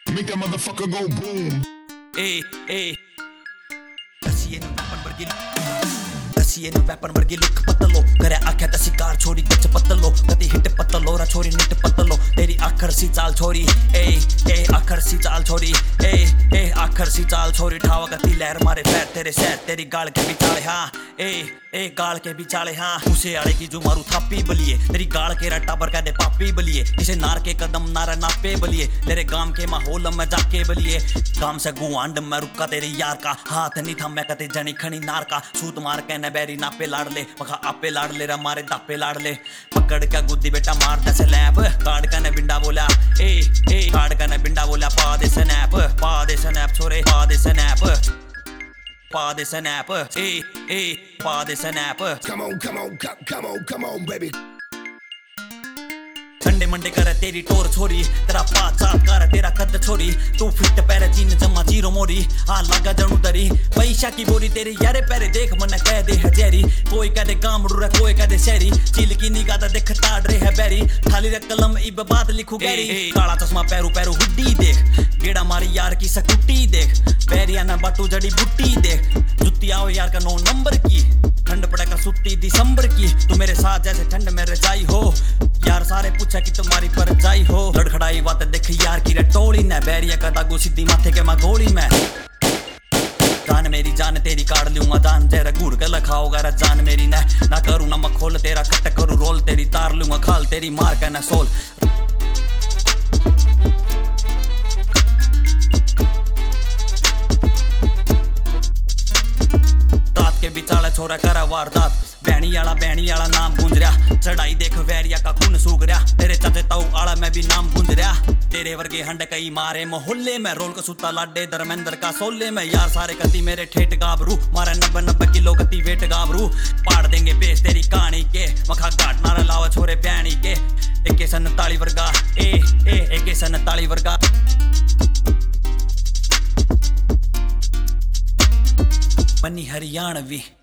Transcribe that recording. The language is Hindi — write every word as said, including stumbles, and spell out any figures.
Make that motherfucker go boom. Hey, hey. Dasiye nu weapon vargi Dasiye nu weapon vargi look patalo kare आख्या दसी कार छोरी गच पतलो कति हिट पतलो रा छोरी निट पतलो तेरी आखर सी चाल छोरी ए ए आखर सी चाल छोरी ए ए आखर सी चाल छोरी ठावा गति लहर मारे पैर तेरे सैर तेरी गाल के बिचाले हाँ ए ए गाल के बिचाले हाँ उसे आड़े की जो मारू थापी बलिए तेरी गाल के रट्टा पर कह दे पापी बलिए इसे नार के कदम नारा नापे बलिए तेरे गांव के माहौल में जाके बलिए गांव से गुआंड में रुका तेरे यार का हाथ नहीं था मैं कते जनी खनी नार का सूत मार के न बैरी नापे लाड़ ले मखा आपे लाड़ ले रा मारे दापे लाड़ ले पकड़ के गुद्दी बेटा मार दे स्लैप काट के न बिंडा बोला ए ए काट के न बिंडा बोला पा दे स्नैप पा दे स्नैप छोरे पा दे स्नैप पा दे स्नैप ए ए पा दे snap Come on, come on, come, come on, come on, baby. ठंडे मंडे कर तेरी टोर छोरी तेरा पाँच सात कर तेरा कद छोरी तू फिट पैर जीन जमा जीरो मोरी हाँ लगा जणू दरी पैसा की बोरी तेरे यारे पैरे देख मन कह दे है जेरी कोई कह दे गामड़ू रे कोई कह दे शहरी चील की निगाह देख ताड़ रे है बैरी थाली रे कलम इब बात लिखू गैरी काला चश्मा पैरू पैरू हुड्डी देख गेड़ा मारी यार की सकुटी देख पैरिया ना बाटू जड़ी बुट्टी देख जुत्ती आओ यार का नौ नंबर की ठंड पड़े का सुट्टी दिसंबर की तू मेरे साथ जैसे ठंड में रजाई हो यार सारे पूछा कि तुम्हारी पर जाई हो लड़खड़ाई बात देख यार की रटोली न बैरिया का दागू सीधी माथे के मैं गोली में जान मेरी जान तेरी काट लूंगा जान तेरा घूर के लखाओगा रा जान मेरी न ना करूँ नमक खोल तेरा कट करूँ रोल तेरी तार लूंगा खाल तेरी मार के न सोल रात के बिचाले छोरा करा वारदात बैणी आला बैणी आला नाम गूंज रहा चढ़ाई देख वैरिया का खून सूख रहा तेरे चाचे ताऊ आला मैं भी नाम गूंज रहा तेरे वर्गे हंड कई मारे मोहल्ले में रोल का सुता लाडे धर्मेंद्र का सोले में यार सारे कति मेरे ठेठ गाभरू मारे नब्बे नब्बे किलो कति वेट गाभरू पाड़ देंगे पेश तेरी कहानी के मखा घाट नारा लावा छोरे बैणी के एके सन ताली वर्गा ए ए एके सन ताली वर्गा बनी हरियाणवी।